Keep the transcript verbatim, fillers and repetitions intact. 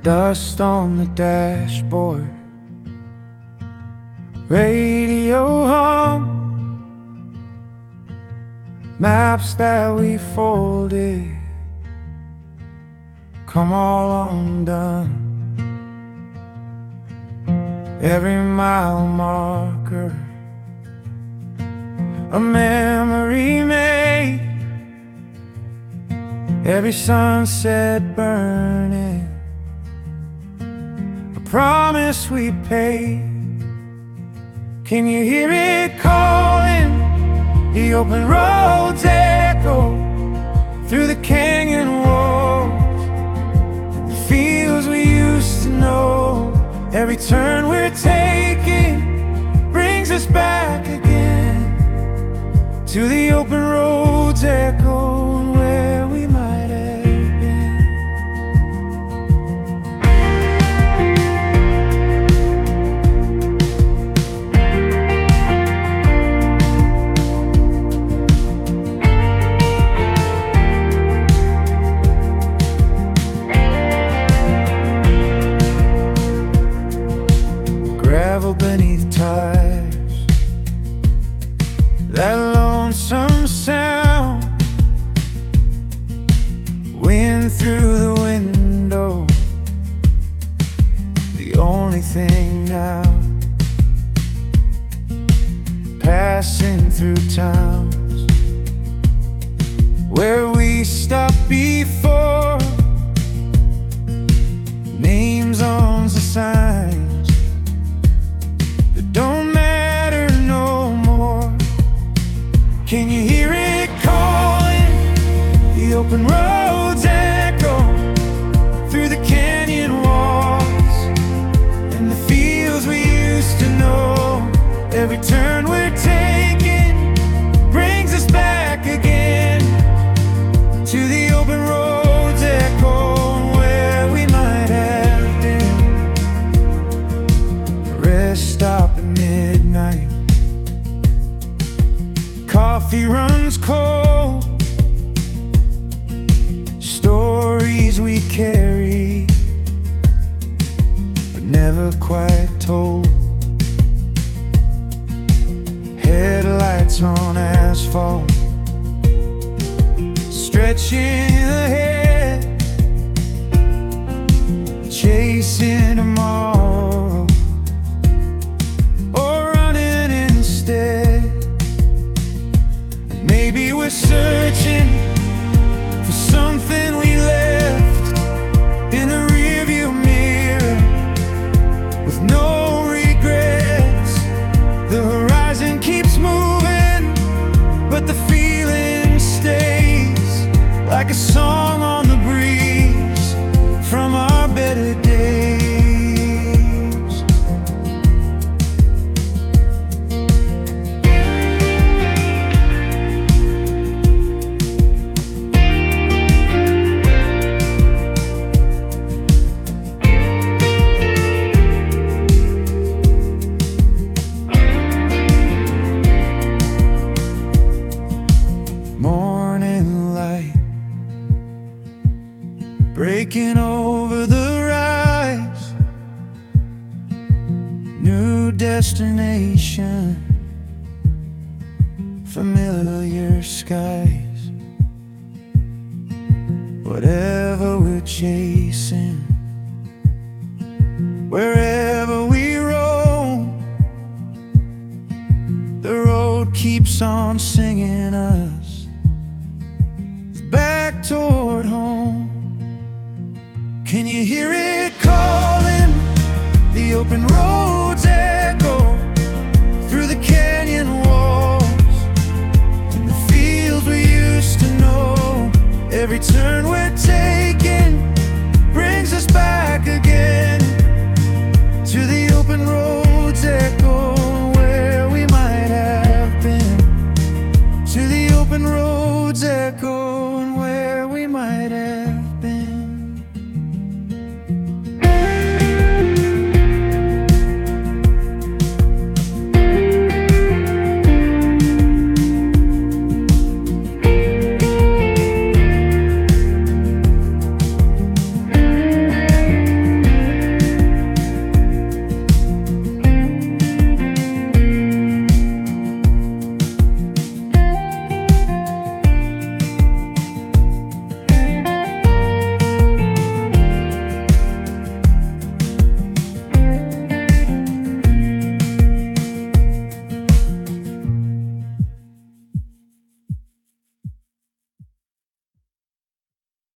Dust on the dashboard, radio hum, maps that we folded come all undone. Every mile marker, a memory made, every sunset burning, a promise we paid. Can you hear it calling? The open roads echo through the canyon walls, the fields we used to know. Every turn we're taking brings us back again to the open roads echo where we might have been. Gravel beneath tires, that lonesome sound, wind through the window, the only thing now. Passing through towns where we stopped before, names on the signs that don't matter no more. Can you hear it calling? The open roads echo through the canyon walls and the fields we used to know. Every turn we're taking brings us back again to the open roads echo where we might have been. Rest stop at midnight, coffee runs cold, stories we carry but never quite told. Headlights on asphalt, stretching ahead, chasing tomorrow or running instead. Maybe we're searching for something we left in the rearview mirror with no regrets. The horizon keeps moving, but the feeling stays like a song on the breeze from our better days. Morning light breaking over the rise, new destination, familiar skies. Whatever we're chasing, wherever we roam, the road keeps on singing us back toward home. Can you hear it calling? The open roads echo through the canyon walls and the fields we used to know. Every turn we're taking brings us back again to the open road